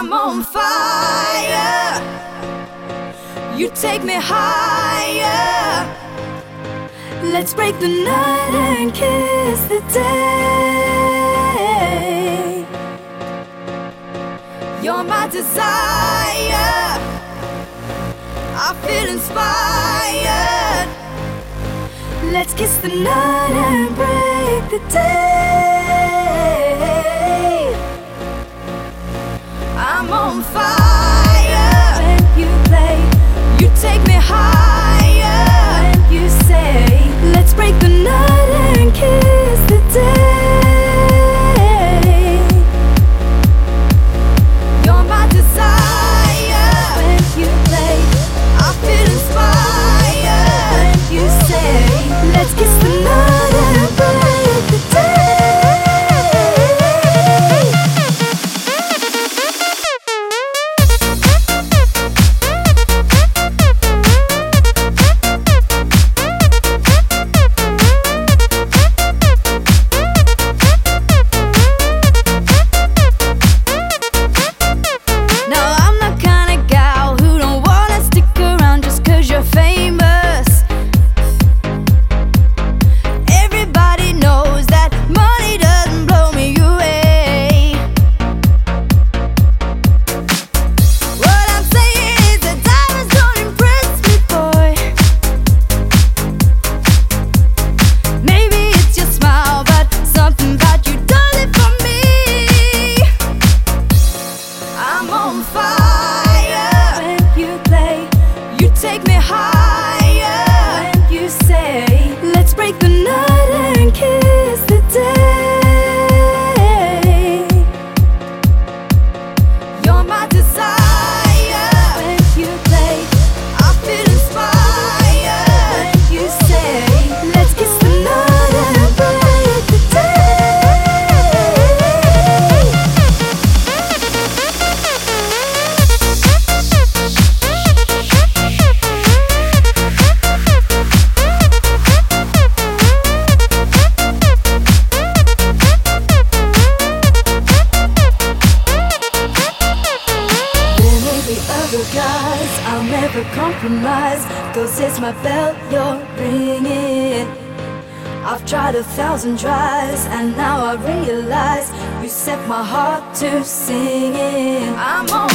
I'm on fire. You take me higher. Let's break the night and kiss the day. You're my desire. I feel inspired. Let's kiss the night and break the day. I'm on fire. When you play, you take me higher. When you say, let's break the night and kiss the day. You're my desire. When you play, I feel inspired. When you say, let's kiss the night and break the day. Take me higher. When you say, let's break the night and kiss the day. You're my desire. When you play, I feel inspired. When you say, let's kiss the night and break the guys, I'll never compromise, 'cause it's my bell you're ringing. I've tried 1,000 tries, and now I realize you set my heart to singing. I'm on